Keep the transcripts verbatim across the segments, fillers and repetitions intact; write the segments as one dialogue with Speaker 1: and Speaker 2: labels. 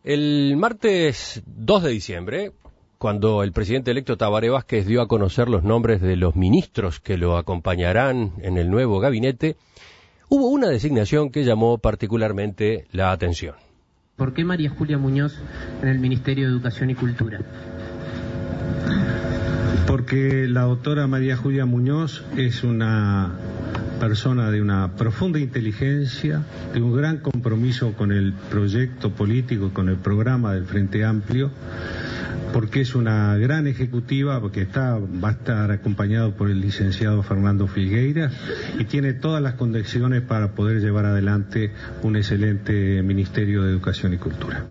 Speaker 1: El martes dos de diciembre, cuando el presidente electo Tabaré Vázquez dio a conocer los nombres de los ministros que lo acompañarán en el nuevo gabinete, hubo una designación que llamó particularmente la atención.
Speaker 2: ¿Por qué María Julia Muñoz en el Ministerio de Educación y Cultura?
Speaker 3: Porque la doctora María Julia Muñoz es una persona de una profunda inteligencia, de un gran compromiso con el proyecto político, con el programa del Frente Amplio, porque es una gran ejecutiva, porque está, va a estar acompañado por el licenciado Fernando Filgueiras y tiene todas las condiciones para poder llevar adelante un excelente Ministerio de Educación y Cultura.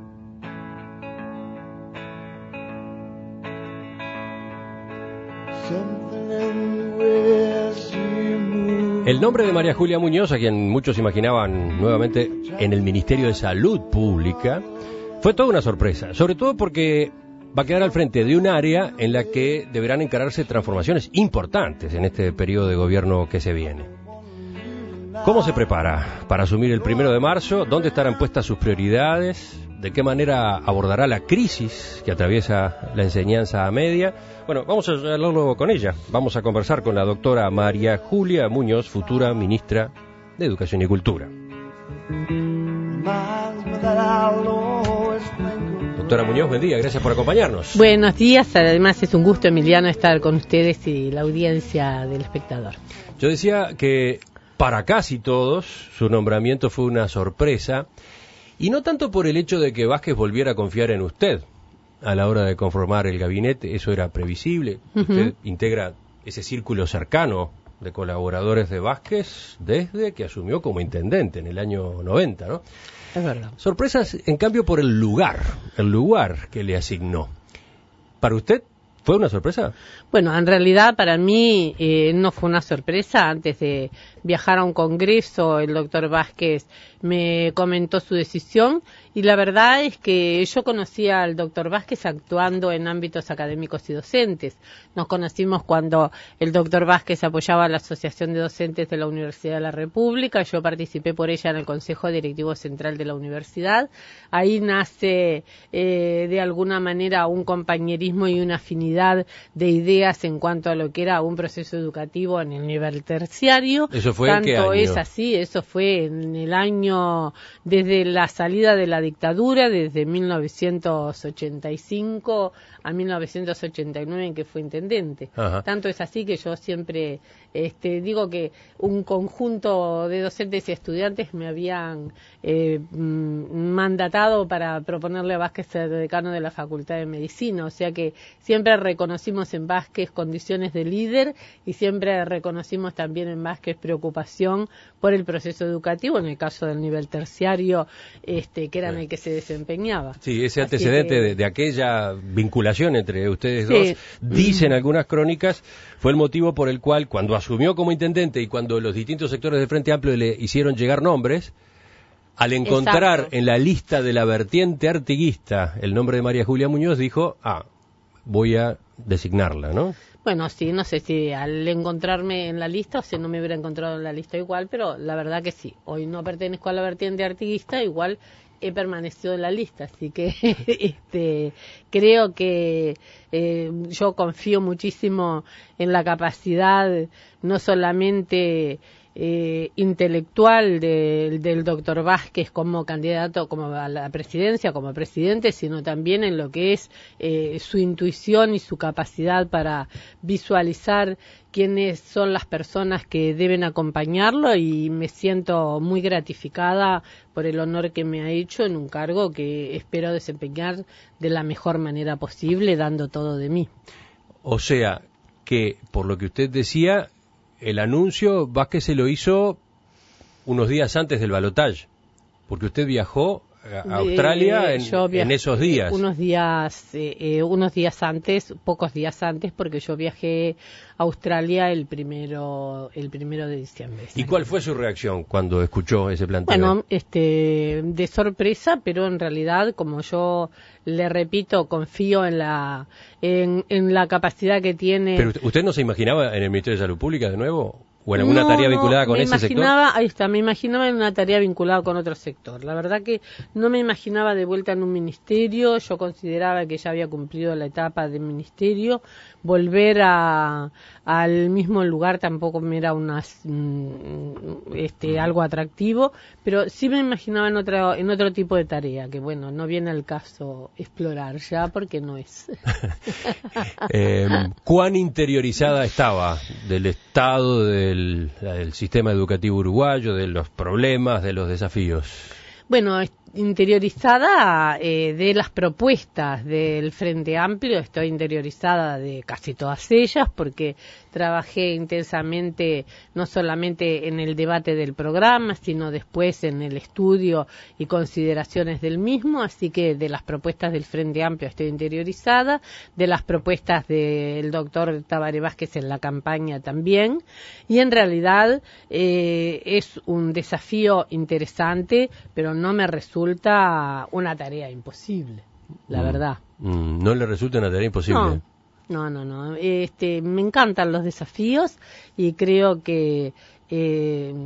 Speaker 1: El nombre de María Julia Muñoz, a quien muchos imaginaban nuevamente en el Ministerio de Salud Pública, fue toda una sorpresa, sobre todo porque va a quedar al frente de un área en la que deberán encararse transformaciones importantes en este periodo de gobierno que se viene. ¿Cómo se prepara para asumir el primero de marzo? ¿Dónde estarán puestas sus prioridades? ¿De qué manera abordará la crisis que atraviesa la enseñanza media? Bueno, vamos a hablarlo con ella. Vamos a conversar con la doctora María Julia Muñoz, futura ministra de Educación y Cultura. Doctora Muñoz, buen día, gracias por acompañarnos.
Speaker 4: Buenos días, además es un gusto, Emiliano, estar con ustedes y la audiencia del espectador.
Speaker 1: Yo decía que para casi todos su nombramiento fue una sorpresa, y no tanto por el hecho de que Vázquez volviera a confiar en usted a la hora de conformar el gabinete, eso era previsible. Uh-huh. Usted integra ese círculo cercano de colaboradores de Vázquez desde que asumió como intendente en el año noventa, ¿no?
Speaker 4: Es verdad.
Speaker 1: Sorpresas, en cambio, por el lugar, el lugar que le asignó. ¿Para usted fue una sorpresa?
Speaker 4: Bueno, en realidad para mí eh, no fue una sorpresa. Antes de viajar a un congreso, el doctor Vázquez me comentó su decisión y la verdad es que yo conocía al doctor Vázquez actuando en ámbitos académicos y docentes. Nos conocimos cuando el doctor Vázquez apoyaba a la Asociación de Docentes de la Universidad de la República. Yo participé por ella en el Consejo Directivo Central de la Universidad. Ahí nace eh, de alguna manera un compañerismo y una afinidad de ideas en cuanto a lo que era un proceso educativo en el nivel terciario.
Speaker 1: ¿Eso fue
Speaker 4: Tanto
Speaker 1: en qué año?
Speaker 4: Es así, eso fue en el año, desde la salida de la dictadura, desde mil novecientos ochenta y cinco a mil novecientos ochenta y nueve en que fue intendente. Ajá. Tanto es así que yo siempre este, digo que un conjunto de docentes y estudiantes me habían eh, mandatado para proponerle a Vázquez ser decano de la Facultad de Medicina, o sea que siempre reconocimos en Vázquez condiciones de líder y siempre reconocimos también en Vázquez preocupación por el proceso educativo, en el caso del nivel terciario, este, que era en el que se desempeñaba.
Speaker 1: Sí, ese antecedente que, de, de aquella vinculación entre ustedes dos, sí. Dicen algunas crónicas, fue el motivo por el cual cuando asumió como intendente y cuando los distintos sectores del Frente Amplio le hicieron llegar nombres, al encontrar Exacto. en la lista de la vertiente artiguista el nombre de María Julia Muñoz, dijo, ah, voy a designarla, ¿no?
Speaker 4: Bueno, sí, no sé si al encontrarme en la lista o si no me hubiera encontrado en la lista igual, pero la verdad que sí. Hoy no pertenezco a la vertiente artiguista, igual he permanecido en la lista, así que este, creo que eh, yo confío muchísimo en la capacidad no solamente Eh, intelectual de, del doctor Vázquez como candidato como a la presidencia, como presidente, sino también en lo que es eh, su intuición y su capacidad para visualizar quiénes son las personas que deben acompañarlo, y me siento muy gratificada por el honor que me ha hecho en un cargo que espero desempeñar de la mejor manera posible, dando todo de mí.
Speaker 1: O sea, que por lo que usted decía, el anuncio Vázquez se lo hizo unos días antes del balotaje, porque usted viajó a Australia en,
Speaker 4: viajé,
Speaker 1: en esos días.
Speaker 4: Unos días, eh, eh, unos días antes, pocos días antes, porque yo viajé a Australia el primero, el primero de diciembre.
Speaker 1: ¿Y cuál fue su reacción cuando escuchó ese planteo?
Speaker 4: Bueno, este, de sorpresa, pero en realidad, como yo le repito, confío en la, en, en la capacidad que tiene.
Speaker 1: Pero usted no se imaginaba en el Ministerio de Salud Pública de nuevo. ¿O en alguna
Speaker 4: no,
Speaker 1: tarea vinculada
Speaker 4: no,
Speaker 1: con
Speaker 4: me
Speaker 1: ese
Speaker 4: imaginaba,
Speaker 1: sector?
Speaker 4: Ahí está, me imaginaba en una tarea vinculada con otro sector. La verdad que no me imaginaba de vuelta en un ministerio. Yo consideraba que ya había cumplido la etapa del ministerio. Volver a, al mismo lugar tampoco me era una, este, algo atractivo, pero sí me imaginaba en otro, en otro tipo de tarea, que bueno, no viene al caso explorar ya porque no es.
Speaker 1: eh, ¿Cuán interiorizada estaba del estado del, del sistema educativo uruguayo, de los problemas, de los desafíos?
Speaker 4: Bueno, interiorizada eh, de las propuestas del Frente Amplio, estoy interiorizada de casi todas ellas porque trabajé intensamente no solamente en el debate del programa, sino después en el estudio y consideraciones del mismo, así que de las propuestas del Frente Amplio estoy interiorizada, de las propuestas del doctor Tabaré Vázquez en la campaña también, y en realidad eh, es un desafío interesante, pero no me resulta una tarea imposible, la
Speaker 1: mm,
Speaker 4: verdad.
Speaker 1: Mm, ¿No le resulta una tarea imposible?
Speaker 4: No. No, no, no. Este, me encantan los desafíos y creo que eh,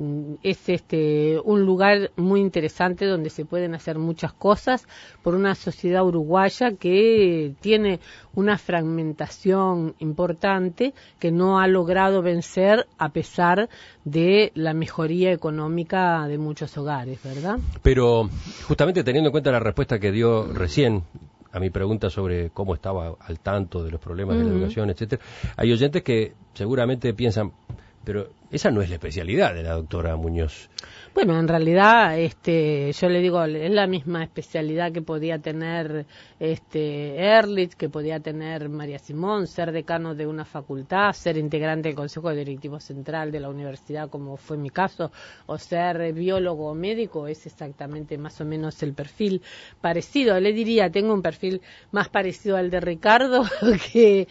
Speaker 4: es este un lugar muy interesante donde se pueden hacer muchas cosas por una sociedad uruguaya que tiene una fragmentación importante que no ha logrado vencer a pesar de la mejoría económica de muchos hogares, ¿verdad?
Speaker 1: Pero justamente teniendo en cuenta la respuesta que dio recién a mi pregunta sobre cómo estaba al tanto de los problemas uh-huh. de la educación, etcétera, hay oyentes que seguramente piensan, pero esa no es la especialidad de la doctora Muñoz.
Speaker 4: Bueno, en realidad, este, yo le digo, es la misma especialidad que podía tener este Ehrlich, que podía tener María Simón, ser decano de una facultad, ser integrante del Consejo Directivo Central de la universidad, como fue mi caso, o ser biólogo o médico, es exactamente más o menos el perfil parecido. Le diría, tengo un perfil más parecido al de Ricardo que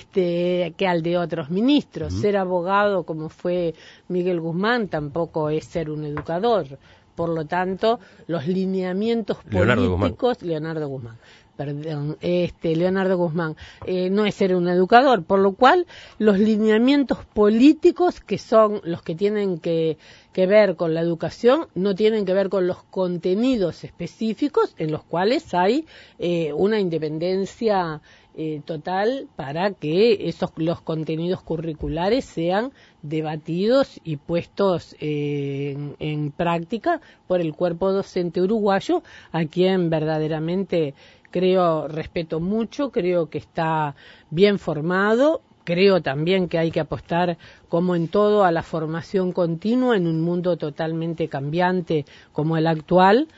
Speaker 4: este que al de otros ministros. Uh-huh. Ser abogado, como fue Miguel Guzmán, tampoco es ser un educador. Por lo tanto, los lineamientos
Speaker 1: Leonardo
Speaker 4: políticos,
Speaker 1: Guzmán.
Speaker 4: Leonardo Guzmán, perdón, este Leonardo Guzmán, eh, no es ser un educador, por lo cual los lineamientos políticos que son los que tienen que, que ver con la educación no tienen que ver con los contenidos específicos en los cuales hay eh, una independencia Eh, total para que esos los contenidos curriculares sean debatidos y puestos eh, en, en práctica por el cuerpo docente uruguayo, a quien verdaderamente creo, respeto mucho, creo que está bien formado. Creo también que hay que apostar, como en todo, a la formación continua en un mundo totalmente cambiante como el actual,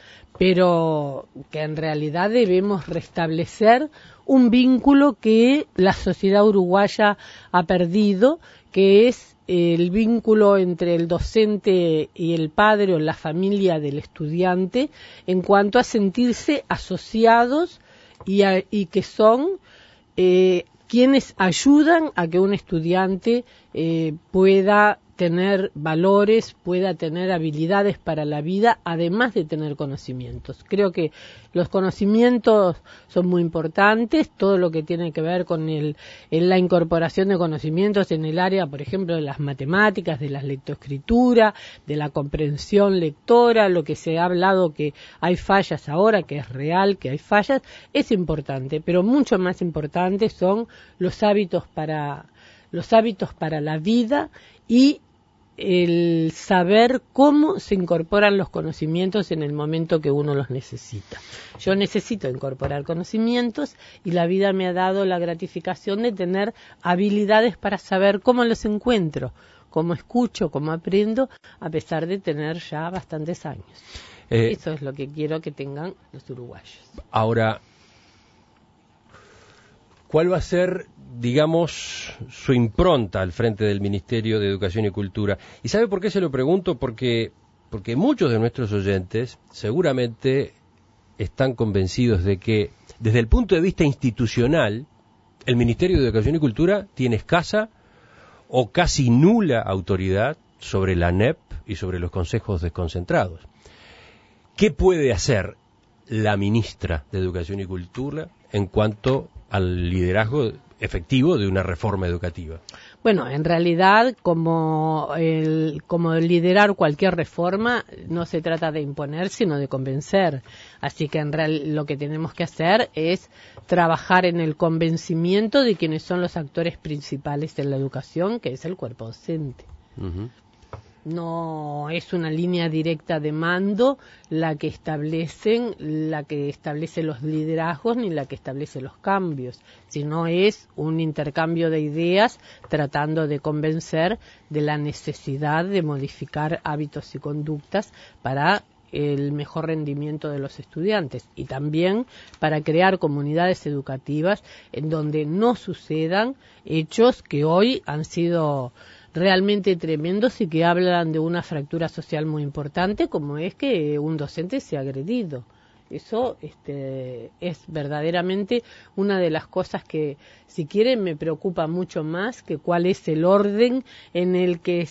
Speaker 4: pero que en realidad debemos restablecer un vínculo que la sociedad uruguaya ha perdido, que es el vínculo entre el docente y el padre o la familia del estudiante en cuanto a sentirse asociados y, a, y que son eh, quienes ayudan a que un estudiante eh, pueda tener valores, pueda tener habilidades para la vida, además de tener conocimientos. Creo que los conocimientos son muy importantes, todo lo que tiene que ver con el, en la incorporación de conocimientos en el área, por ejemplo, de las matemáticas, de la lectoescritura, de la comprensión lectora, lo que se ha hablado que hay fallas ahora, que es real, que hay fallas, es importante, pero mucho más importante son los hábitos para, los hábitos para la vida y el saber cómo se incorporan los conocimientos en el momento que uno los necesita. Yo necesito incorporar conocimientos y la vida me ha dado la gratificación de tener habilidades para saber cómo los encuentro, cómo escucho, cómo aprendo, a pesar de tener ya bastantes años. Eh, Eso es lo que quiero que tengan los uruguayos.
Speaker 1: Ahora, ¿cuál va a ser, digamos, su impronta al frente del Ministerio de Educación y Cultura? ¿Y sabe por qué se lo pregunto? Porque, porque muchos de nuestros oyentes seguramente están convencidos de que, desde el punto de vista institucional, el Ministerio de Educación y Cultura tiene escasa o casi nula autoridad sobre la A N E P y sobre los consejos desconcentrados. ¿Qué puede hacer la ministra de Educación y Cultura en cuanto al liderazgo efectivo de una reforma educativa?
Speaker 4: Bueno, en realidad, como, el, como liderar cualquier reforma, no se trata de imponer, sino de convencer. Así que en real, lo que tenemos que hacer es trabajar en el convencimiento de quienes son los actores principales de la educación, que es el cuerpo docente. Uh-huh. No es una línea directa de mando la que establecen, la que establece los liderazgos ni la que establece los cambios, sino es un intercambio de ideas tratando de convencer de la necesidad de modificar hábitos y conductas para el mejor rendimiento de los estudiantes y también para crear comunidades educativas en donde no sucedan hechos que hoy han sido realmente tremendos y que hablan de una fractura social muy importante, como es que un docente sea agredido. Eso este, es verdaderamente una de las cosas que, si quieren, me preocupa mucho más que cuál es el orden en el que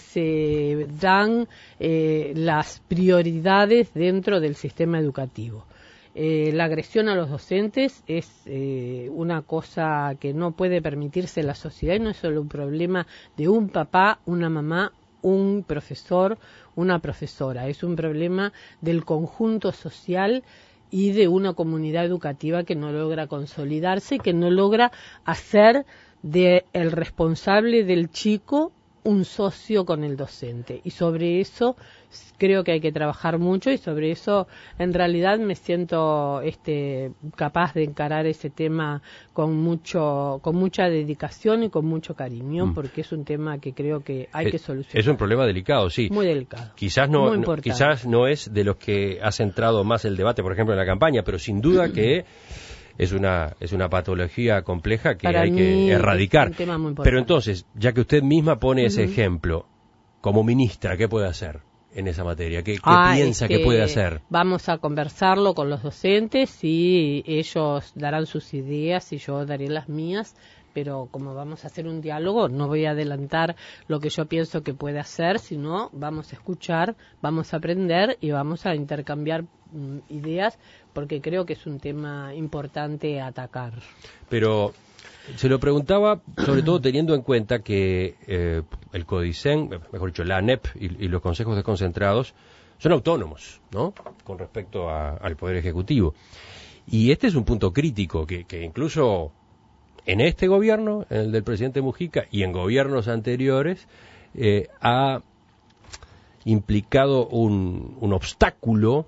Speaker 4: se dan eh, las prioridades dentro del sistema educativo. Eh, la agresión a los docentes es eh, una cosa que no puede permitirse la sociedad y no es solo un problema de un papá, una mamá, un profesor, una profesora. Es un problema del conjunto social y de una comunidad educativa que no logra consolidarse y que no logra hacer de el responsable del chico un socio con el docente. Y sobre eso creo que hay que trabajar mucho y sobre eso en realidad me siento este capaz de encarar ese tema con mucho con mucha dedicación y con mucho cariño, mm. porque es un tema que creo que hay
Speaker 1: es,
Speaker 4: que solucionar.
Speaker 1: Es un problema delicado, sí.
Speaker 4: Muy delicado.
Speaker 1: Quizás no, no quizás no es de los que ha centrado más el debate, por ejemplo, en la campaña, pero sin duda que es una es una patología compleja que
Speaker 4: Para
Speaker 1: hay
Speaker 4: mí
Speaker 1: que erradicar.
Speaker 4: Es un tema muy importante.
Speaker 1: Pero entonces, ya que usted misma pone uh-huh. ese ejemplo, como ministra, ¿qué puede hacer en esa materia? ¿Qué, qué
Speaker 4: ah,
Speaker 1: piensa
Speaker 4: es que
Speaker 1: que puede hacer?
Speaker 4: Vamos a conversarlo con los docentes y ellos darán sus ideas y yo daré las mías, pero como vamos a hacer un diálogo, no voy a adelantar lo que yo pienso que puede hacer, sino vamos a escuchar, vamos a aprender y vamos a intercambiar mm, ideas, porque creo que es un tema importante a atacar.
Speaker 1: Pero se lo preguntaba sobre todo teniendo en cuenta que eh, el CODICEN, mejor dicho, la ANEP y, y los consejos desconcentrados son autónomos, ¿no?, con respecto a, al Poder Ejecutivo. Y este es un punto crítico que, que incluso en este gobierno, en el del presidente Mujica y en gobiernos anteriores, eh, ha implicado un, un obstáculo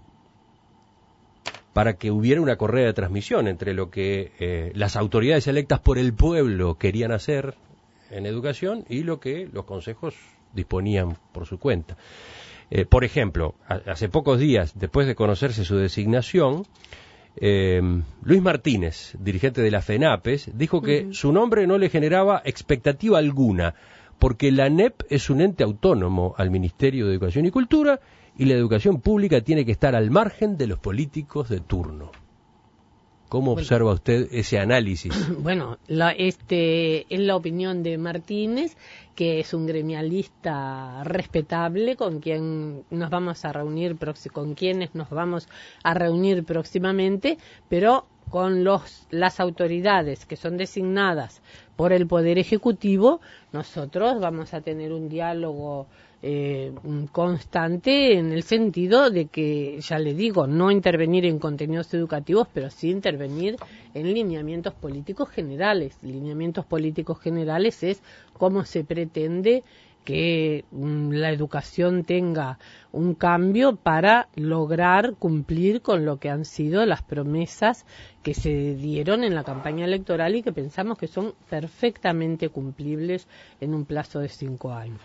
Speaker 1: para que hubiera una correa de transmisión entre lo que eh, las autoridades electas por el pueblo querían hacer en educación y lo que los consejos disponían por su cuenta. Eh, por ejemplo, a, hace pocos días, después de conocerse su designación, eh, Luis Martínez, dirigente de la FENAPES, dijo que uh-huh. su nombre no le generaba expectativa alguna, porque la ANEP es un ente autónomo al Ministerio de Educación y Cultura y la educación pública tiene que estar al margen de los políticos de turno. ¿Cómo bueno, observa usted ese análisis?
Speaker 4: Bueno, la, este, es la opinión de Martínez, que es un gremialista respetable con quien nos vamos a reunir, con quienes nos vamos a reunir próximamente, pero con los, las autoridades que son designadas por el Poder Ejecutivo, nosotros vamos a tener un diálogo Eh, constante en el sentido de que, ya le digo, no intervenir en contenidos educativos, pero sí intervenir en lineamientos políticos generales. Lineamientos políticos generales es cómo se pretende que um, la educación tenga un cambio para lograr cumplir con lo que han sido las promesas que se dieron en la campaña electoral y que pensamos que son perfectamente cumplibles en un plazo de cinco años.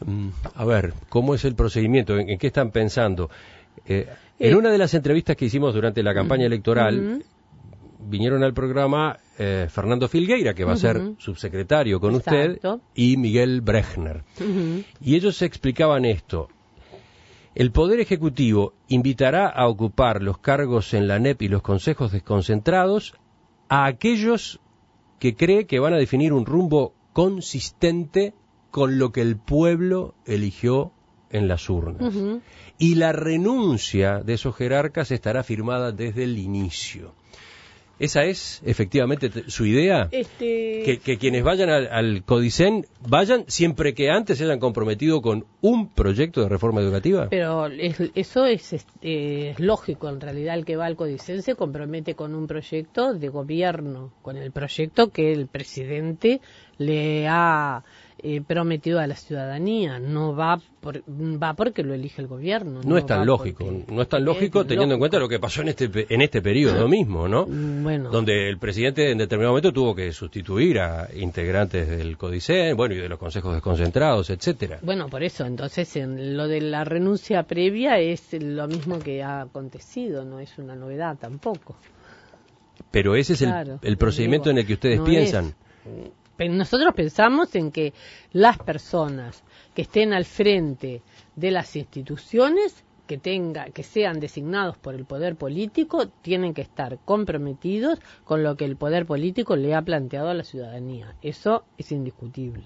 Speaker 1: A ver, ¿cómo es el procedimiento? ¿En, en qué están pensando? Eh, en eh, una de las entrevistas que hicimos durante la campaña uh-huh. electoral, uh-huh. vinieron al programa eh, Fernando Filgueira, que va uh-huh. a ser subsecretario con Exacto. usted, y Miguel Brechner. Uh-huh. Y ellos explicaban esto. El Poder Ejecutivo invitará a ocupar los cargos en la ANEP y los consejos desconcentrados a aquellos que cree que van a definir un rumbo consistente con lo que el pueblo eligió en las urnas. Uh-huh. Y la renuncia de esos jerarcas estará firmada desde el inicio. ¿Esa es efectivamente t- su idea?
Speaker 4: Este...
Speaker 1: Que, que quienes vayan al, al Codicen vayan siempre que antes se hayan comprometido con un proyecto de reforma educativa.
Speaker 4: Pero es, eso es, este, es lógico, en realidad el que va al Codicen se compromete con un proyecto de gobierno, con el proyecto que el presidente le ha eh, prometido a la ciudadanía, no va por, va porque lo elige el gobierno.
Speaker 1: No, no es tan lógico, porque, no es tan lógico es teniendo lógico. en cuenta lo que pasó en este en este periodo mismo, ¿no?
Speaker 4: Bueno.
Speaker 1: Donde el presidente en determinado momento tuvo que sustituir a integrantes del Codicen, bueno, y de los consejos desconcentrados, etcétera.
Speaker 4: Bueno, por eso, entonces, en lo de la renuncia previa es lo mismo que ha acontecido, no es una novedad tampoco.
Speaker 1: Pero ese es claro, el, el procedimiento digo, en el que ustedes no piensan.
Speaker 4: Es, nosotros pensamos en que las personas que estén al frente de las instituciones, que tenga, que sean designados por el poder político, tienen que estar comprometidos con lo que el poder político le ha planteado a la ciudadanía. Eso es indiscutible.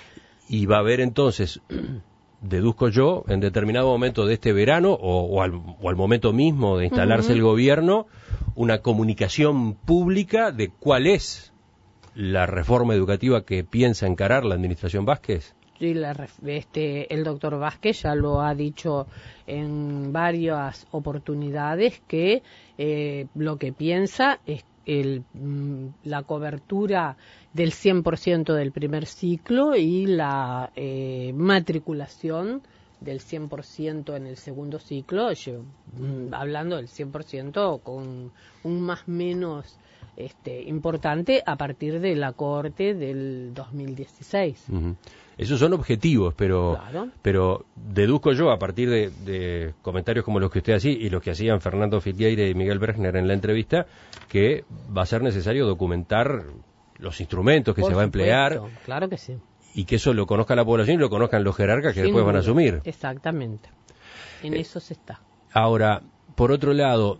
Speaker 1: Y va a haber entonces, deduzco yo, en determinado momento de este verano o, o, al, o al momento mismo de instalarse uh-huh. el gobierno, una comunicación pública de cuál es la reforma educativa que piensa encarar la administración Vázquez.
Speaker 4: Sí, la, este, el doctor Vázquez ya lo ha dicho en varias oportunidades que eh, lo que piensa es el, la cobertura del cien por ciento del primer ciclo y la eh, matriculación del cien por ciento en el segundo ciclo, yo, hablando del cien por ciento con un más menos este, importante a partir de la cohorte del dos mil dieciséis.
Speaker 1: Uh-huh. Esos son objetivos, pero
Speaker 4: claro.
Speaker 1: pero deduzco yo a partir de, de comentarios como los que usted hacía y los que hacían Fernando Fitgueire y Miguel Bregner en la entrevista, que va a ser necesario documentar los instrumentos que
Speaker 4: Por
Speaker 1: se va a emplear.
Speaker 4: Supuesto, claro que sí.
Speaker 1: Y que eso lo conozca la población y lo conozcan los jerarcas que
Speaker 4: Sin
Speaker 1: después
Speaker 4: duda.
Speaker 1: van a asumir.
Speaker 4: Exactamente. En eh, eso se está.
Speaker 1: Ahora, por otro lado,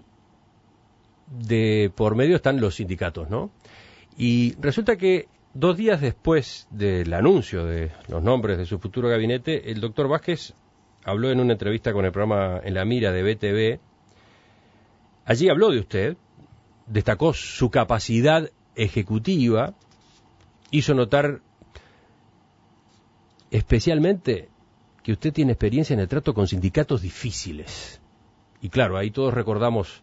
Speaker 1: de por medio están los sindicatos, ¿no? Y resulta que dos días después del anuncio de los nombres de su futuro gabinete, el doctor Vázquez habló en una entrevista con el programa En la Mira de B T V. Allí habló de usted, destacó su capacidad ejecutiva, hizo notar especialmente que usted tiene experiencia en el trato con sindicatos difíciles. Y claro, ahí todos recordamos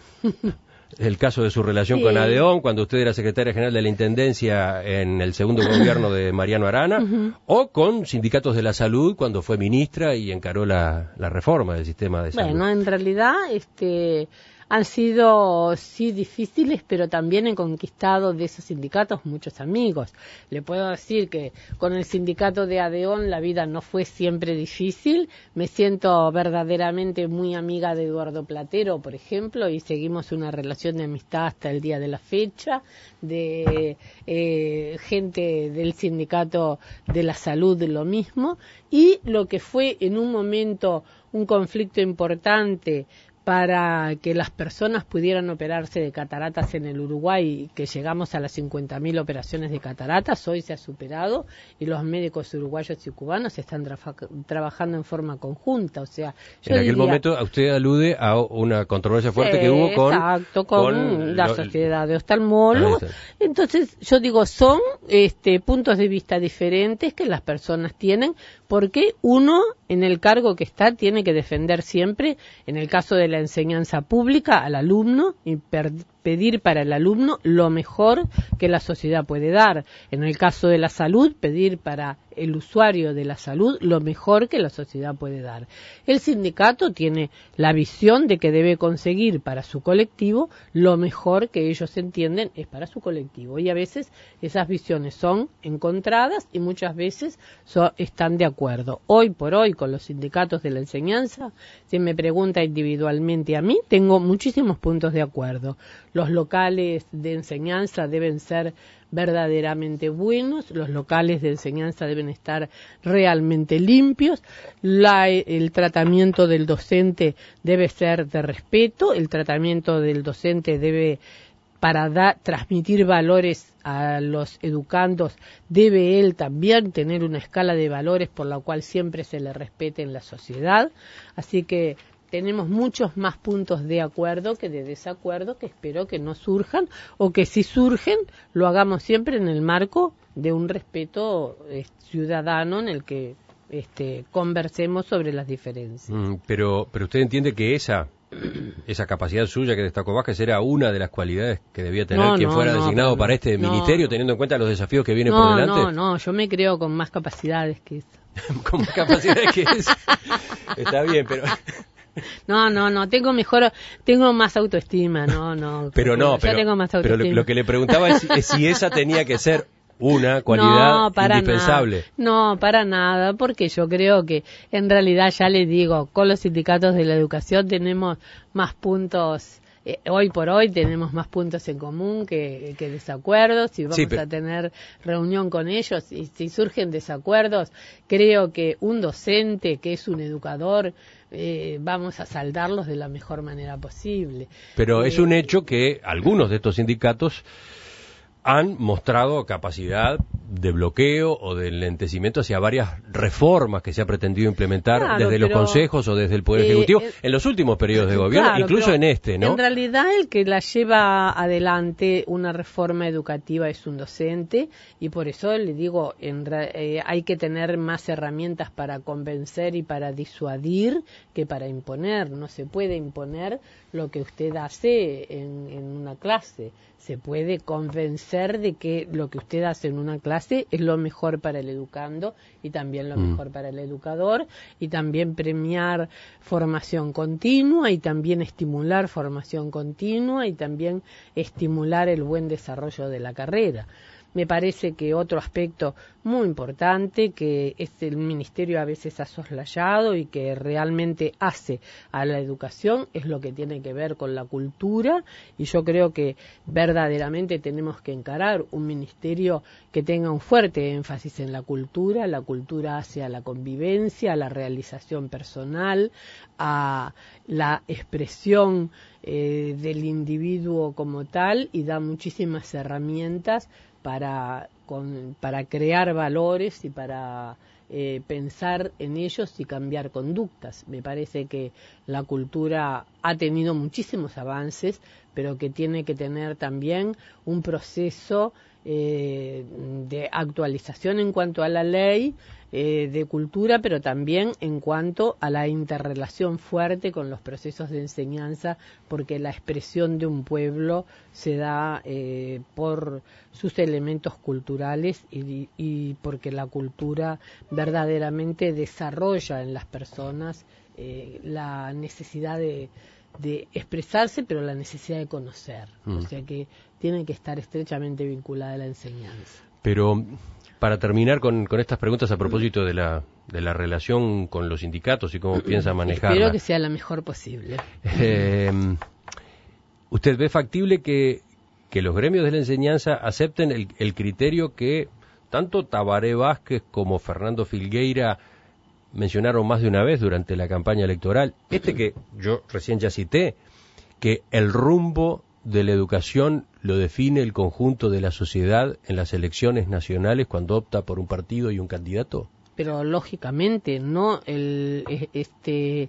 Speaker 1: el caso de su relación sí. con ADEON, cuando usted era secretaria general de la Intendencia en el segundo gobierno de Mariano Arana, uh-huh. o con sindicatos de la salud cuando fue ministra y encaró la, la reforma del sistema de salud.
Speaker 4: Bueno, en realidad este han sido, sí, difíciles, pero también he conquistado de esos sindicatos muchos amigos. Le puedo decir que con el sindicato de ADEON la vida no fue siempre difícil. Me siento verdaderamente muy amiga de Eduardo Platero, por ejemplo, y seguimos una relación de amistad hasta el día de la fecha, de eh, gente del sindicato de la salud, lo mismo. Y lo que fue en un momento un conflicto importante para que las personas pudieran operarse de cataratas en el Uruguay, que llegamos a las cincuenta mil operaciones de cataratas, hoy se ha superado y los médicos uruguayos y cubanos están tra- trabajando en forma conjunta. O sea, yo
Speaker 1: en aquel
Speaker 4: diría,
Speaker 1: momento usted alude a una controversia fuerte eh, que hubo con,
Speaker 4: exacto, con, con la
Speaker 1: lo,
Speaker 4: Sociedad de Oftalmólogos. Entonces, yo digo, son este, puntos de vista diferentes que las personas tienen, porque uno en el cargo que está tiene que defender siempre, en el caso de la enseñanza pública, al alumno y per- pedir para el alumno lo mejor que la sociedad puede dar. En el caso de la salud, pedir para el usuario de la salud lo mejor que la sociedad puede dar. El sindicato tiene la visión de que debe conseguir para su colectivo lo mejor que ellos entienden es para su colectivo. Y a veces esas visiones son encontradas y muchas veces so, están de acuerdo. Hoy por hoy, con los sindicatos de la enseñanza, si me pregunta individualmente a mí, tengo muchísimos puntos de acuerdo. Los locales de enseñanza deben ser verdaderamente buenos, los locales de enseñanza deben estar realmente limpios, la, el tratamiento del docente debe ser de respeto, el tratamiento del docente debe, para da, transmitir valores a los educandos, debe él también tener una escala de valores por la cual siempre se le respete en la sociedad. Así que tenemos muchos más puntos de acuerdo que de desacuerdo, que espero que no surjan, o que si surgen, lo hagamos siempre en el marco de un respeto eh, ciudadano en el que este, conversemos sobre las diferencias.
Speaker 1: Mm, pero, pero usted entiende que esa... esa capacidad suya que destacó Vázquez era una de las cualidades que debía tener
Speaker 4: no,
Speaker 1: quien
Speaker 4: no,
Speaker 1: fuera
Speaker 4: no,
Speaker 1: designado
Speaker 4: no,
Speaker 1: para este
Speaker 4: no,
Speaker 1: ministerio,
Speaker 4: no.
Speaker 1: teniendo en cuenta los desafíos que vienen
Speaker 4: no,
Speaker 1: por delante.
Speaker 4: No, no, yo me creo con más capacidades que eso.
Speaker 1: Con más capacidades que eso. Está bien, pero...
Speaker 4: No, no, no, tengo mejor, tengo más autoestima, no, no.
Speaker 1: Pero no,
Speaker 4: yo
Speaker 1: pero,
Speaker 4: tengo más
Speaker 1: pero lo, lo que le preguntaba es, es si esa tenía que ser una cualidad
Speaker 4: no, para
Speaker 1: indispensable.
Speaker 4: Nada. No, para nada, porque yo creo que en realidad, ya les digo, con los sindicatos de la educación tenemos más puntos, eh, hoy por hoy tenemos más puntos en común que, que desacuerdos, y vamos
Speaker 1: Sí, pero...
Speaker 4: a tener reunión con ellos, y si surgen desacuerdos, creo que un docente que es un educador, eh, vamos a saldarlos de la mejor manera posible.
Speaker 1: Pero
Speaker 4: eh,
Speaker 1: es un hecho que algunos de estos sindicatos han mostrado capacidad de bloqueo o de enlentecimiento hacia varias reformas que se ha pretendido implementar
Speaker 4: claro,
Speaker 1: desde los
Speaker 4: pero,
Speaker 1: consejos o desde el Poder
Speaker 4: eh,
Speaker 1: Ejecutivo
Speaker 4: eh,
Speaker 1: en los últimos periodos de gobierno,
Speaker 4: claro,
Speaker 1: incluso en este, ¿no?
Speaker 4: En realidad el que la lleva adelante una reforma educativa es un docente, y por eso le digo, en, eh, hay que tener más herramientas para convencer y para disuadir que para imponer. No se puede imponer lo que usted hace en, en una clase. Se puede convencer de que lo que usted hace en una clase es lo mejor para el educando y también lo mm. mejor para el educador, y también premiar formación continua y también estimular formación continua y también estimular el buen desarrollo de la carrera. Me parece que otro aspecto muy importante que es el ministerio a veces ha soslayado y que realmente hace a la educación es lo que tiene que ver con la cultura, y yo creo que verdaderamente tenemos que encarar un ministerio que tenga un fuerte énfasis en la cultura, la cultura hacia la convivencia, a la realización personal, a la expresión eh, del individuo como tal, y da muchísimas herramientas para, con, para crear valores y para eh, pensar en ellos y cambiar conductas. Me parece que la cultura ha tenido muchísimos avances, pero que tiene que tener también un proceso eh, de actualización en cuanto a la ley eh, de cultura, pero también en cuanto a la interrelación fuerte con los procesos de enseñanza, porque la expresión de un pueblo se da eh, por sus elementos culturales y, y porque la cultura verdaderamente desarrolla en las personas eh, la necesidad de, de expresarse, pero la necesidad de conocer. Mm. O sea que tiene que estar estrechamente vinculada a la enseñanza.
Speaker 1: Pero para terminar con, con estas preguntas a propósito de la, de la relación con los sindicatos y cómo piensa manejarla.
Speaker 4: Espero que sea la mejor posible.
Speaker 1: Eh, ¿Usted ve factible que, que los gremios de la enseñanza acepten el, el criterio que tanto Tabaré Vázquez como Fernando Filgueira mencionaron más de una vez durante la campaña electoral? Este que yo recién ya cité, que el rumbo de la educación lo define el conjunto de la sociedad en las elecciones nacionales cuando opta por un partido y un candidato.
Speaker 4: Pero lógicamente, ¿no? El, este,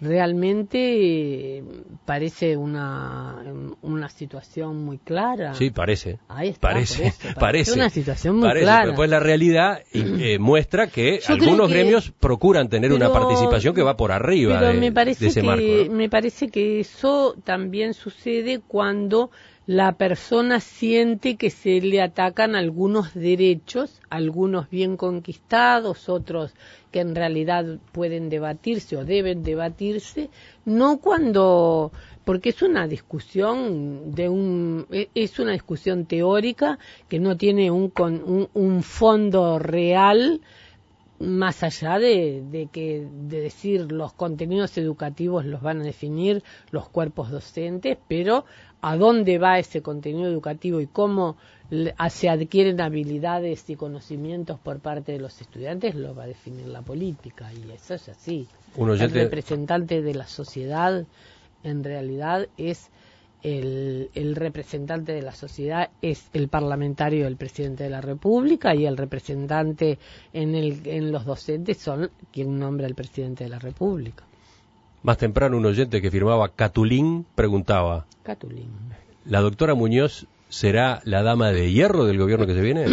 Speaker 4: realmente parece una, una situación muy clara.
Speaker 1: Sí, parece.
Speaker 4: Ahí está,
Speaker 1: parece,
Speaker 4: eso, parece,
Speaker 1: parece.
Speaker 4: una situación muy
Speaker 1: parece,
Speaker 4: clara.
Speaker 1: Pero pues la realidad eh, muestra que
Speaker 4: Yo
Speaker 1: algunos
Speaker 4: que,
Speaker 1: gremios procuran tener
Speaker 4: pero,
Speaker 1: una participación que va por arriba
Speaker 4: pero
Speaker 1: de,
Speaker 4: me parece
Speaker 1: de ese
Speaker 4: que,
Speaker 1: marco, ¿no?
Speaker 4: Me parece que eso también sucede cuando la persona siente que se le atacan algunos derechos, algunos bien conquistados, otros que en realidad pueden debatirse o deben debatirse, no cuando, porque es una discusión de un, es una discusión teórica que no tiene un, un, un fondo real, más allá de, de que de decir los contenidos educativos los van a definir los cuerpos docentes, pero a dónde va ese contenido educativo y cómo se adquieren habilidades y conocimientos por parte de los estudiantes lo va a definir la política, y eso es así. El representante de la sociedad en realidad es El, el representante de la sociedad es el parlamentario, el presidente de la República, y el representante en, el, en los docentes son quien nombra al presidente de la República.
Speaker 1: Más temprano un oyente que firmaba Catulín preguntaba,
Speaker 4: Catulín.
Speaker 1: ¿la doctora Muñoz será la dama de hierro del gobierno que se viene?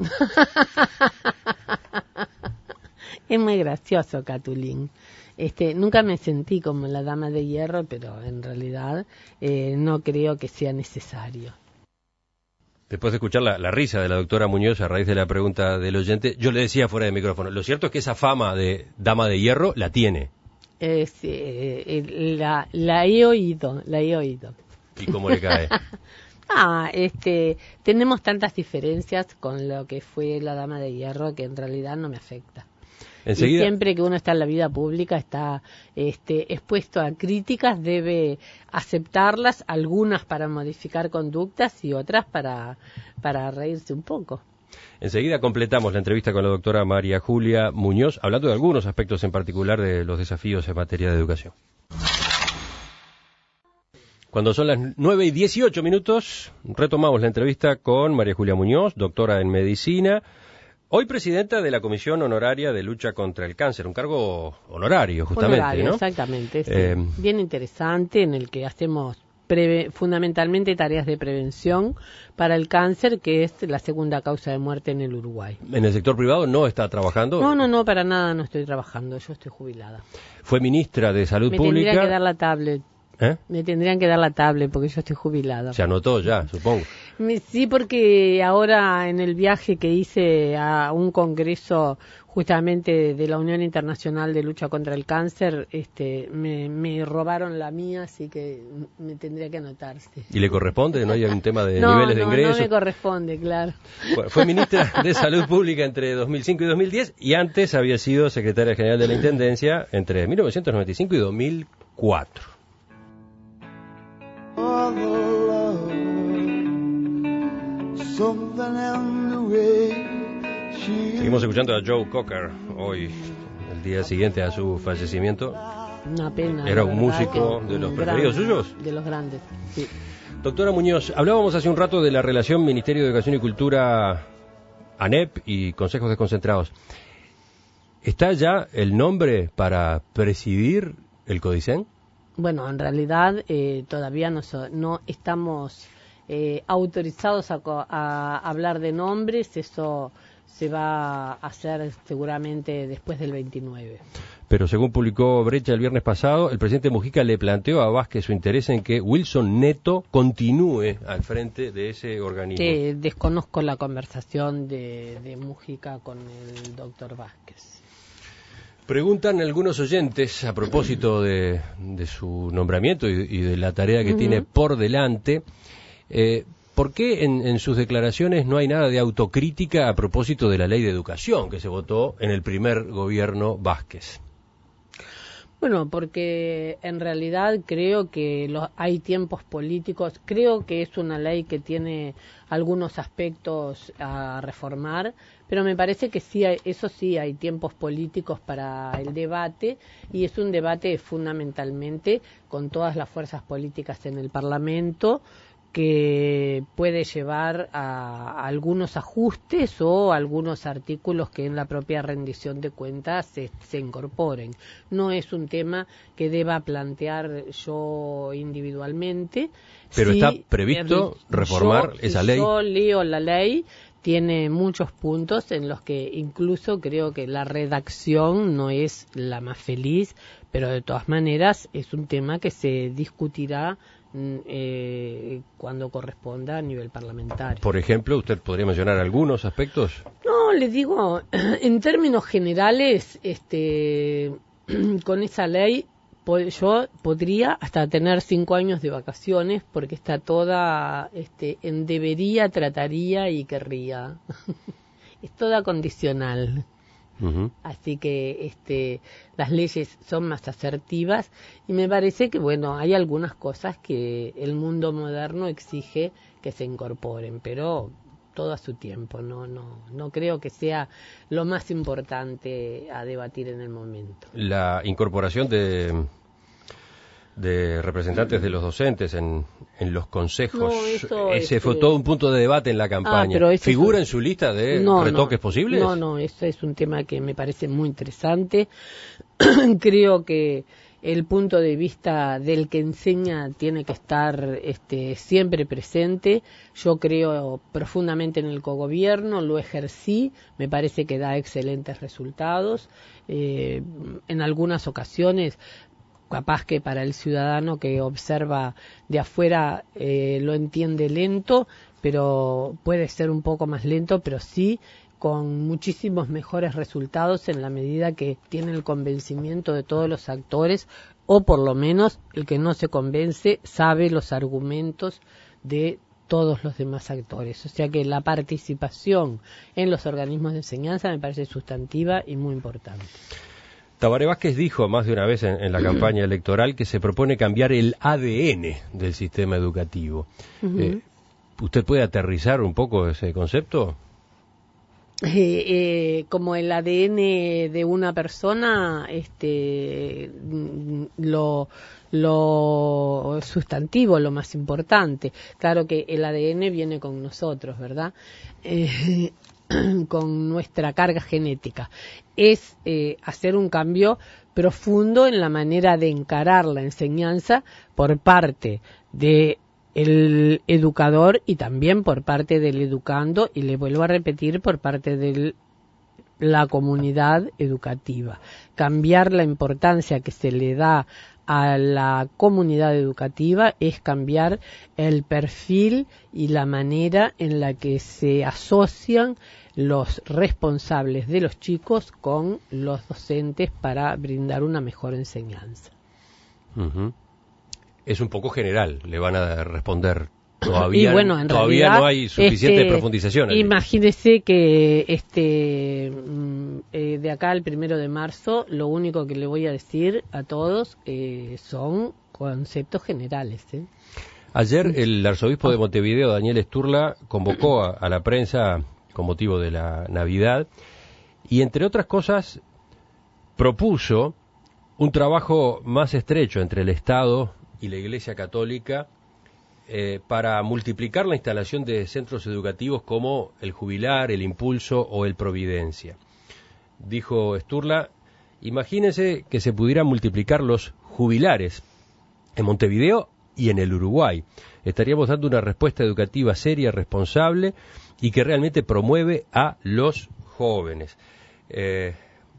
Speaker 4: Es muy gracioso, Catulín. Este, nunca me sentí como la dama de hierro, pero en realidad eh, no creo que sea necesario.
Speaker 1: Después de escuchar la, la risa de la doctora Muñoz a raíz de la pregunta del oyente, yo le decía fuera de micrófono, lo cierto es que esa fama de dama de hierro la tiene.
Speaker 4: Eh, sí, eh, la, la he oído, la he oído.
Speaker 1: ¿Y cómo le cae?
Speaker 4: Ah, este, tenemos tantas diferencias con lo que fue la dama de hierro que en realidad no me afecta.
Speaker 1: Enseguida...
Speaker 4: Y siempre que uno está en la vida pública está este, expuesto a críticas, debe aceptarlas, algunas para modificar conductas y otras para, para reírse un poco.
Speaker 1: Enseguida completamos la entrevista con la doctora María Julia Muñoz, hablando de algunos aspectos en particular de los desafíos en materia de educación. Cuando son las nueve y dieciocho minutos, retomamos la entrevista con María Julia Muñoz, doctora en medicina, hoy presidenta de la Comisión Honoraria de Lucha contra el Cáncer, un cargo honorario, justamente,
Speaker 4: honorario,
Speaker 1: ¿no?
Speaker 4: Exactamente, sí.
Speaker 1: Eh,
Speaker 4: Bien interesante, en el que hacemos preve- fundamentalmente tareas de prevención para el cáncer, que es la segunda causa de muerte en el Uruguay.
Speaker 1: ¿En el sector privado no está trabajando?
Speaker 4: No, no, no, para nada no estoy trabajando, yo estoy jubilada.
Speaker 1: Fue ministra de Salud
Speaker 4: Me
Speaker 1: Pública.
Speaker 4: tendría que dar la tablet.
Speaker 1: ¿Eh?
Speaker 4: Me tendrían que dar la tablet porque yo estoy jubilada.
Speaker 1: Se anotó ya, supongo.
Speaker 4: Me- Sí, porque ahora en el viaje que hice a un congreso justamente de la Unión Internacional de Lucha contra el Cáncer, este, me, me robaron la mía, así que me tendría que anotarse.
Speaker 1: ¿Y le corresponde? ¿No hay un tema de
Speaker 4: no,
Speaker 1: niveles de
Speaker 4: no,
Speaker 1: ingreso?
Speaker 4: no me corresponde, claro.
Speaker 1: Bueno, fue ministra de Salud Pública entre dos mil cinco y dos mil diez y antes había sido secretaria general de la Intendencia entre mil novecientos noventa y cinco y dos mil cuatro. Seguimos escuchando a Joe Cocker hoy, el día siguiente a su fallecimiento.
Speaker 4: Una pena.
Speaker 1: Era
Speaker 4: la
Speaker 1: un
Speaker 4: verdad
Speaker 1: músico
Speaker 4: que
Speaker 1: de los
Speaker 4: un
Speaker 1: preferidos
Speaker 4: gran-
Speaker 1: suyos.
Speaker 4: De los grandes, sí.
Speaker 1: Doctora Muñoz, hablábamos hace un rato de la relación Ministerio de Educación y Cultura, ANEP y Consejos Desconcentrados. ¿Está ya el nombre para presidir el CODICEN?
Speaker 4: Bueno, en realidad eh, todavía no, so- no estamos eh, autorizados a, co- a hablar de nombres, eso se va a hacer seguramente después del veintinueve.
Speaker 1: Pero según publicó Brecha el viernes pasado, el presidente Mujica le planteó a Vázquez su interés en que Wilson Neto continúe al frente de ese organismo.
Speaker 4: Eh, desconozco la conversación de, de Mujica con el doctor Vázquez.
Speaker 1: Preguntan algunos oyentes a propósito de, de su nombramiento y, y de la tarea que
Speaker 4: Uh-huh.
Speaker 1: tiene por delante, eh, ¿por qué en, en sus declaraciones no hay nada de autocrítica a propósito de la ley de educación que se votó en el primer gobierno Vázquez?
Speaker 4: Bueno, porque en realidad creo que lo- hay tiempos políticos, creo que es una ley que tiene algunos aspectos a reformar, pero me parece que sí, hay, eso sí, hay tiempos políticos para el debate y es un debate fundamentalmente con todas las fuerzas políticas en el Parlamento, que puede llevar a, a algunos ajustes o algunos artículos que en la propia rendición de cuentas se, se incorporen. No es un tema que deba plantear yo individualmente.
Speaker 1: Pero
Speaker 4: Sí,
Speaker 1: está previsto
Speaker 4: eh,
Speaker 1: reformar
Speaker 4: yo-
Speaker 1: esa
Speaker 4: si
Speaker 1: ley.
Speaker 4: Yo leo la ley, tiene muchos puntos en los que incluso creo que la redacción no es la más feliz, pero de todas maneras es un tema que se discutirá eh, cuando corresponda a nivel parlamentario.
Speaker 1: Por ejemplo, ¿usted podría mencionar algunos aspectos?
Speaker 4: No, les digo, en términos generales, este, con esa ley po- yo podría hasta tener cinco años de vacaciones porque está toda este, en debería, trataría y querría. Es toda condicional.
Speaker 1: Uh-huh.
Speaker 4: Así que este, las leyes son más asertivas y me parece que bueno, hay algunas cosas que el mundo moderno exige que se incorporen, pero todo a su tiempo. No, no, no creo que sea lo más importante a debatir en el momento.
Speaker 1: La incorporación de, de representantes de los docentes en, en los consejos,
Speaker 4: No, eso,
Speaker 1: ese
Speaker 4: este-
Speaker 1: fue todo un punto de debate en la campaña.
Speaker 4: pero ese
Speaker 1: ¿Figura
Speaker 4: es-
Speaker 1: en su lista de
Speaker 4: No,
Speaker 1: retoques
Speaker 4: no,
Speaker 1: posibles?
Speaker 4: No, no, eso es un tema que me parece muy interesante. Creo que el punto de vista del que enseña tiene que estar este, siempre presente. Yo creo profundamente en el cogobierno, lo ejercí, me parece que da excelentes resultados. Eh, en algunas ocasiones, capaz que para el ciudadano que observa de afuera eh, lo entiende lento, pero puede ser un poco más lento, pero sí con muchísimos mejores resultados en la medida que tiene el convencimiento de todos los actores, o por lo menos el que no se convence sabe los argumentos de todos los demás actores. O sea que la participación en los organismos de enseñanza me parece sustantiva y muy importante.
Speaker 1: Tabaré Vázquez dijo más de una vez en, en la campaña electoral que se propone cambiar el A D N del sistema educativo. Uh-huh. eh, ¿Usted puede aterrizar un poco ese concepto?
Speaker 4: Eh, eh, como el A D N de una persona, este, lo, lo sustantivo, lo más importante. Claro que el A D N viene con nosotros, ¿verdad? Eh, con nuestra carga genética. Es eh, hacer un cambio profundo en la manera de encarar la enseñanza por parte de el educador y también por parte del educando, y le vuelvo a repetir, por parte de la comunidad educativa. Cambiar la importancia que se le da a la comunidad educativa es cambiar el perfil y la manera en la que se asocian los responsables de los chicos con los docentes para brindar una mejor enseñanza.
Speaker 1: Uh-huh. Es un poco general, le van a responder. Todavía,
Speaker 4: y bueno, en
Speaker 1: todavía
Speaker 4: realidad,
Speaker 1: no hay suficiente
Speaker 4: este,
Speaker 1: profundización.
Speaker 4: Imagínese que este eh, de acá al primero de marzo, lo único que le voy a decir a todos eh, son conceptos generales. ¿eh?
Speaker 1: Ayer el arzobispo de Montevideo, Daniel Sturla, convocó a, a la prensa con motivo de la Navidad y, entre otras cosas, propuso un trabajo más estrecho entre el Estado y la Iglesia Católica eh, para multiplicar la instalación de centros educativos como el Jubilar, el Impulso o el Providencia. Dijo Sturla, imagínense que se pudieran multiplicar los jubilares en Montevideo y en el Uruguay. Estaríamos dando una respuesta educativa seria, responsable y que realmente promueve a los jóvenes. Eh,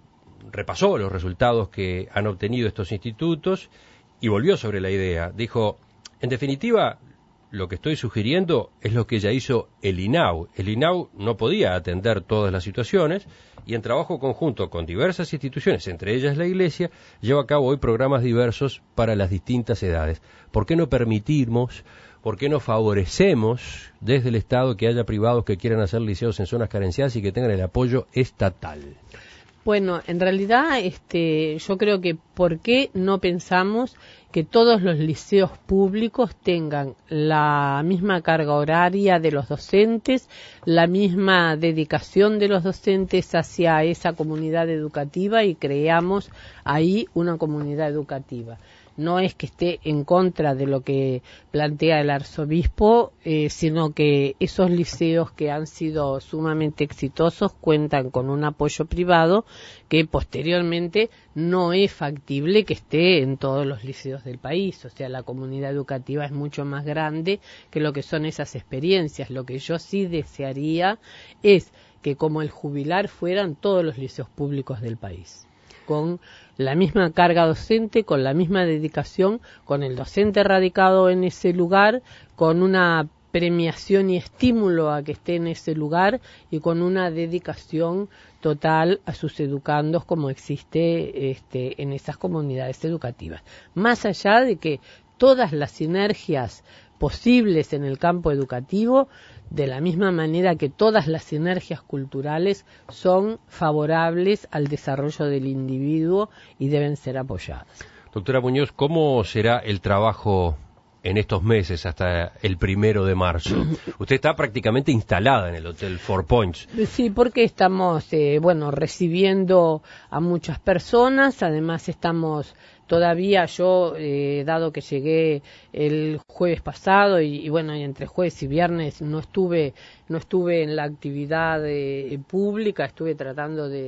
Speaker 1: repasó los resultados que han obtenido estos institutos y volvió sobre la idea. Dijo, en definitiva, lo que estoy sugiriendo es lo que ya hizo el I N A U. El I N A U no podía atender todas las situaciones y en trabajo conjunto con diversas instituciones, entre ellas la Iglesia, lleva a cabo hoy programas diversos para las distintas edades. ¿Por qué no permitimos, por qué no favorecemos desde el Estado que haya privados que quieran hacer liceos en zonas carenciadas y que tengan el apoyo estatal?
Speaker 4: Bueno, en realidad este, yo creo que ¿por qué no pensamos que todos los liceos públicos tengan la misma carga horaria de los docentes, la misma dedicación de los docentes hacia esa comunidad educativa y creamos ahí una comunidad educativa? No es que esté en contra de lo que plantea el arzobispo, eh, sino que esos liceos que han sido sumamente exitosos cuentan con un apoyo privado que posteriormente no es factible que esté en todos los liceos del país. O sea, la comunidad educativa es mucho más grande que lo que son esas experiencias. Lo que yo sí desearía es que como el Jubilar fueran todos los liceos públicos del país, con la misma carga docente, con la misma dedicación, con el docente radicado en ese lugar, con una premiación y estímulo a que esté en ese lugar y con una dedicación total a sus educandos como existe este, en esas comunidades educativas. Más allá de que todas las sinergias posibles en el campo educativo, de la misma manera que todas las sinergias culturales son favorables al desarrollo del individuo y deben ser apoyadas.
Speaker 1: Doctora Muñoz, ¿cómo será el trabajo en estos meses hasta el primero de marzo? Usted está prácticamente instalada en el Hotel Four Points.
Speaker 4: Sí, porque estamos, eh, bueno, recibiendo a muchas personas, además estamos todavía, yo, eh, dado que llegué el jueves pasado y, y bueno, y entre jueves y viernes no estuve, no estuve en la actividad eh, pública, estuve tratando de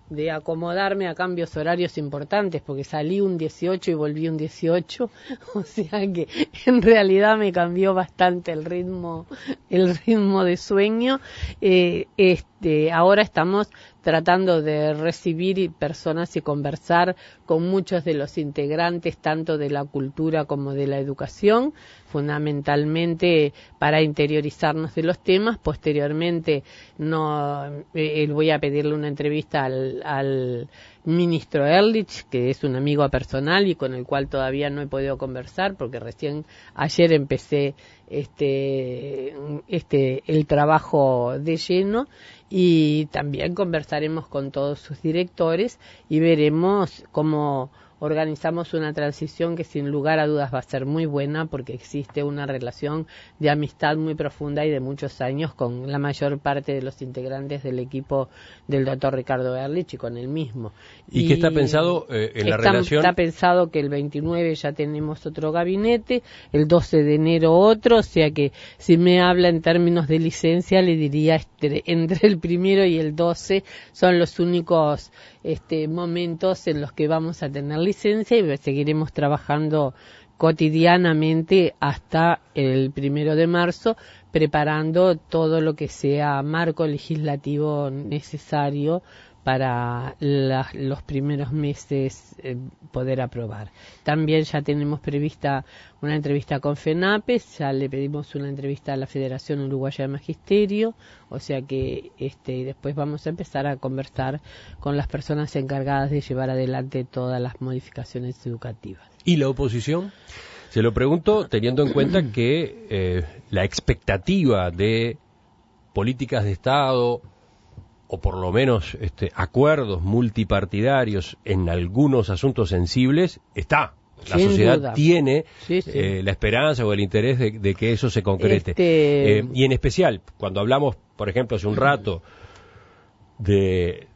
Speaker 4: de acomodarme a cambios horarios importantes, porque salí un dieciocho y volví un dieciocho, o sea que en realidad me cambió bastante el ritmo, el ritmo de sueño. Eh, este, ahora estamos tratando de recibir personas y conversar con muchos de los integrantes, tanto de la cultura como de la educación, fundamentalmente para interiorizarnos de los temas. Posteriormente no eh, voy a pedirle una entrevista al, al ministro Ehrlich, que es un amigo personal y con el cual todavía no he podido conversar, porque recién ayer empecé este, este el trabajo de lleno, y también conversaremos con todos sus directores y veremos cómo organizamos una transición que sin lugar a dudas va a ser muy buena, porque existe una relación de amistad muy profunda y de muchos años con la mayor parte de los integrantes del equipo del doctor Ricardo Ehrlich y con él mismo.
Speaker 1: ¿Y, ¿Y qué está pensado eh, en
Speaker 4: está,
Speaker 1: la relación?
Speaker 4: Está pensado que el veintinueve ya tenemos otro gabinete, el doce de enero otro, o sea que si me habla en términos de licencia le diría entre, entre el primero y el doce son los únicos este, momentos en los que vamos a tener licencia, y seguiremos trabajando cotidianamente hasta el primero de marzo, preparando todo lo que sea marco legislativo necesario para la, los primeros meses eh, poder aprobar. También ya tenemos prevista una entrevista con FENAPES, ya le pedimos una entrevista a la Federación Uruguaya de Magisterio, o sea que este después vamos a empezar a conversar con las personas encargadas de llevar adelante todas las modificaciones educativas.
Speaker 1: ¿Y la oposición? Se lo pregunto teniendo en cuenta que eh, la expectativa de políticas de Estado, o por lo menos este, acuerdos multipartidarios en algunos asuntos sensibles, está. La
Speaker 4: Sin
Speaker 1: sociedad
Speaker 4: duda.
Speaker 1: tiene
Speaker 4: sí, sí.
Speaker 1: Eh, la esperanza o el interés de, de que eso se concrete.
Speaker 4: Este...
Speaker 1: Eh, y en especial, cuando hablamos, por ejemplo, hace un rato, de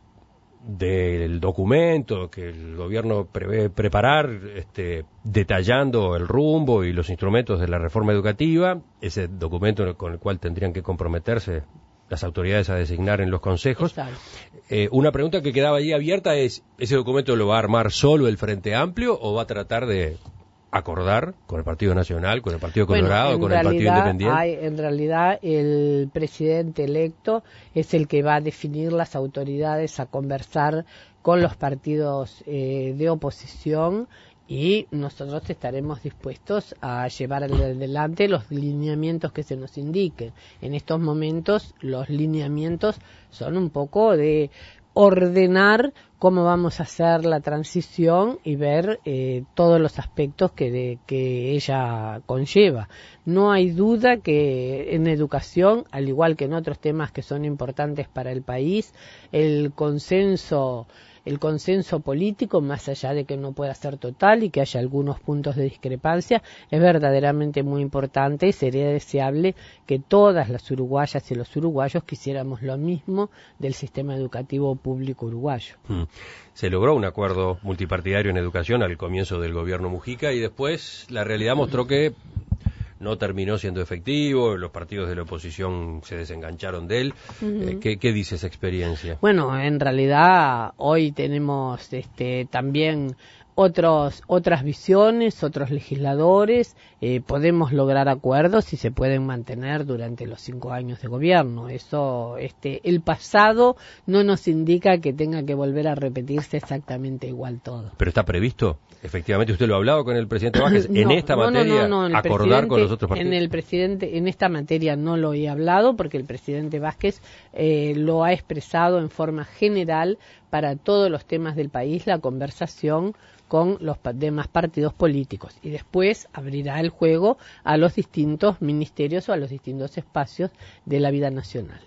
Speaker 1: del documento que el gobierno prevé preparar, este, detallando el rumbo y los instrumentos de la reforma educativa, ese documento con el cual tendrían que comprometerse las autoridades a designar en los consejos. Eh, una pregunta que quedaba ahí abierta es, ¿ese documento lo va a armar solo el Frente Amplio o va a tratar de acordar con el Partido Nacional, con el Partido Colorado,
Speaker 4: bueno,
Speaker 1: con el Partido Independiente?
Speaker 4: Hay, en realidad el presidente electo es el que va a definir las autoridades a conversar con los partidos eh, de oposición, y nosotros estaremos dispuestos a llevar adelante los lineamientos que se nos indiquen. En estos momentos los lineamientos son un poco de ordenar cómo vamos a hacer la transición y ver eh, todos los aspectos que, de, que ella conlleva. No hay duda que en educación, al igual que en otros temas que son importantes para el país, el consenso el consenso político, más allá de que no pueda ser total y que haya algunos puntos de discrepancia, es verdaderamente muy importante, y sería deseable que todas las uruguayas y los uruguayos quisiéramos lo mismo del sistema educativo público uruguayo.
Speaker 1: Hmm. Se logró un acuerdo multipartidario en educación al comienzo del gobierno Mujica, y después la realidad mostró que no terminó siendo efectivo, los partidos de la oposición se desengancharon de él. Uh-huh. eh, ¿qué, ¿Qué dice esa experiencia?
Speaker 4: Bueno, en realidad hoy tenemos este, también otros otras visiones, otros legisladores, eh, podemos lograr acuerdos y se pueden mantener durante los cinco años de gobierno. Eso, este, el pasado no nos indica que tenga que volver a repetirse exactamente igual todo.
Speaker 1: ¿Pero está previsto? Efectivamente, usted lo ha hablado con el presidente Vázquez
Speaker 4: no,
Speaker 1: en esta
Speaker 4: no,
Speaker 1: materia,
Speaker 4: no, no, no,
Speaker 1: acordar con los otros partidos.
Speaker 4: En el presidente, en esta materia no lo he hablado, porque el presidente Vázquez eh, lo ha expresado en forma general para todos los temas del país, la conversación con los demás partidos políticos, y después abrirá el juego a los distintos ministerios o a los distintos espacios de la vida nacional.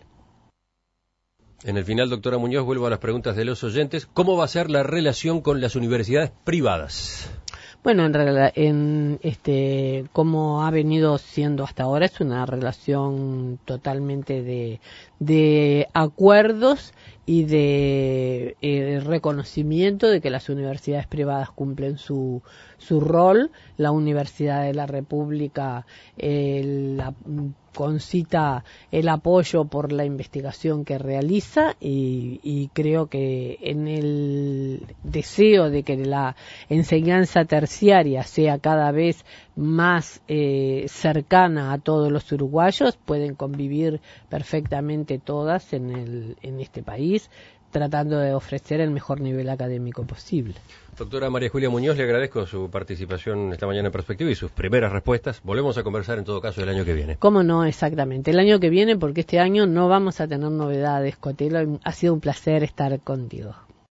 Speaker 1: En el final, doctora Muñoz, vuelvo a las preguntas de los oyentes. ¿Cómo va a ser la relación con las universidades privadas?
Speaker 4: Bueno, en realidad, en este, como ha venido siendo hasta ahora, es una relación totalmente de, de acuerdos y de eh, reconocimiento de que las universidades privadas cumplen su, su rol. La Universidad de la República eh, la, concita el apoyo por la investigación que realiza y, y creo que en el deseo de que la enseñanza terciaria sea cada vez más eh, cercana a todos los uruguayos, pueden convivir perfectamente todas en, el, en este país, tratando de ofrecer el mejor nivel académico posible.
Speaker 1: Doctora María Julia Muñoz, le agradezco su participación esta mañana en Perspectiva y sus primeras respuestas. Volvemos a conversar en todo caso el año que viene.
Speaker 4: ¿Cómo no? Exactamente. El año que viene, porque este año no vamos a tener novedades, Cotelo. Ha sido un placer estar contigo.